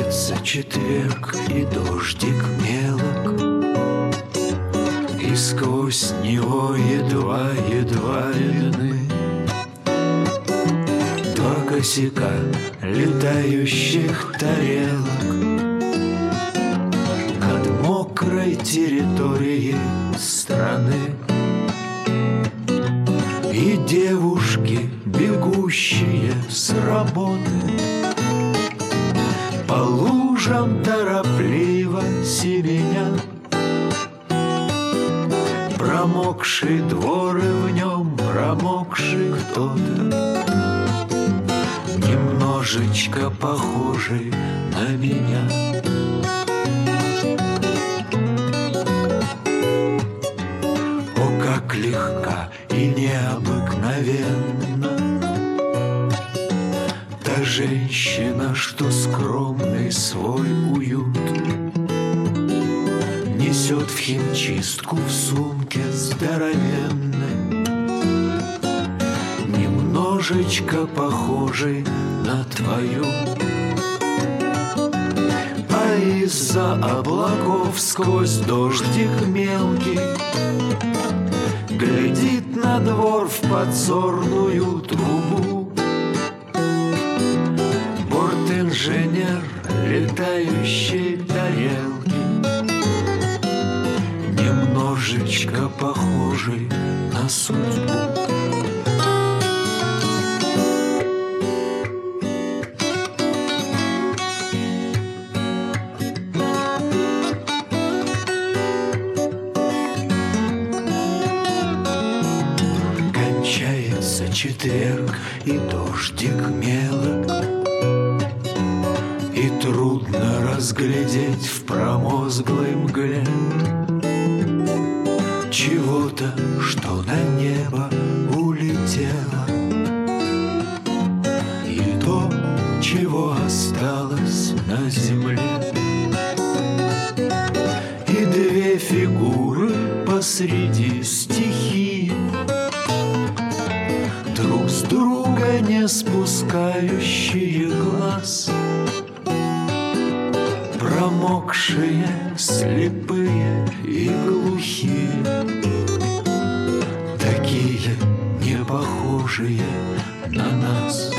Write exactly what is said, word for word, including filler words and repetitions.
Кончается четверг, и дождик мелок, и сквозь него едва-едва видны два косяка летающих тарелок над мокрой территорией страны. И девушки, бегущие с работы, по лужам торопливо семенят. Промокший двор, и в нем промокший кто-то, немножечко похожий на меня. О, как легка и необыкновенна та женщина, что скромный свой уют несет в химчистку в сумке здоровенной, немножечко похожий на твою. А из-за облаков сквозь дождик мелкий глядит на двор в подзорную трубу борт-инженер летающей тарелки, немножечко похожий на судьбу. Кончается четверг, и дождик мелок, и трудно разглядеть в промозглой мгле чего-то, что на небо улетело, и то, чего осталось на земле. И две фигуры посреди стихии, друг с друга не спускающие глаз, промокшие, слепые и глухие, такие не похожие на нас.